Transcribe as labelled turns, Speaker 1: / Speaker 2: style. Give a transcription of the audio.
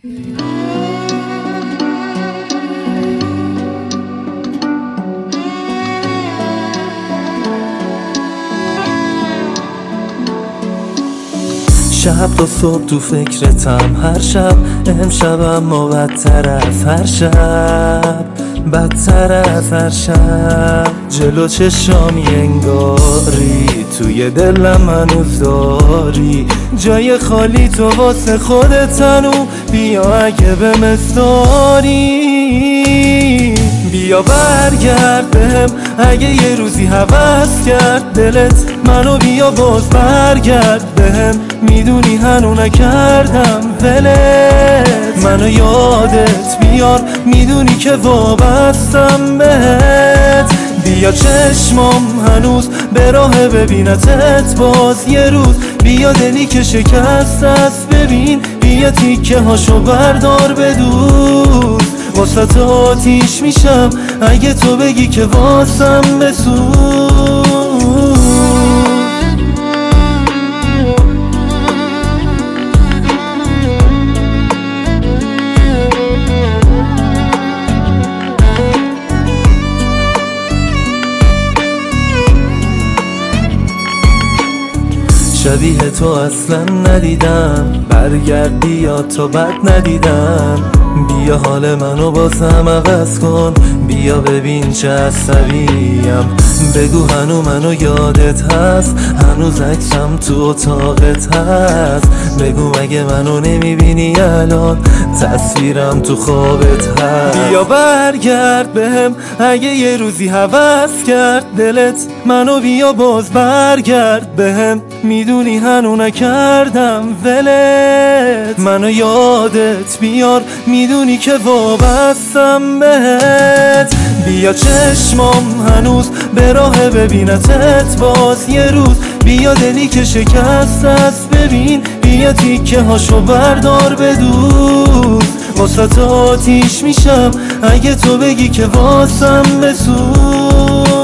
Speaker 1: شب تا صبح تو فکرتم هر شب، امشب اما بدتر از هر شب، بدتر از هر شب. جلو چشامی انگاری توی دلم هنوز داری جای خالی، تو واسه خودت تنو بیا اگه به مصداری. بیا برگرد بهم اگه یه روزی هوس کرد دلت منو، بیا باز برگرد بهم، میدونی هنو نکردم ولت. منو یادت بیار میدونی که وابستم بهت. بیا چشمام هنوز به راه ببینتت باز یه روز، بیا دلی که شکست است ببین، بیا تیکه هاشو بردار بدوز. واسه تو آتیش میشم اگه تو بگی که واسم بسوز. شبیه تو اصلا ندیدم، برگرد بیا تا بد ندیدم. بیا حال منو بازم عوض کن، بیا ببین چه عصبیم. بگو هنو منو یادت هست، هنوز عکسم تو اتاقت هست. بگو مگه منو نمیبینی الان، تصویرم تو خوابت هست. بیا برگرد بهم اگه یه روزی هوس کرد دلت منو، بیا باز برگرد بهم، میدونی هنو نکردم ولت. منو یادت بیار میدونی که وابستم بهت. بیا چشمام هنوز به راه ببینتت باز یه روز، بیا دلی که شکست است ببین، بیا تیکه هاشو بردار بدوز. واسه تو آتیش میشم اگه تو بگی که واسم بسوز.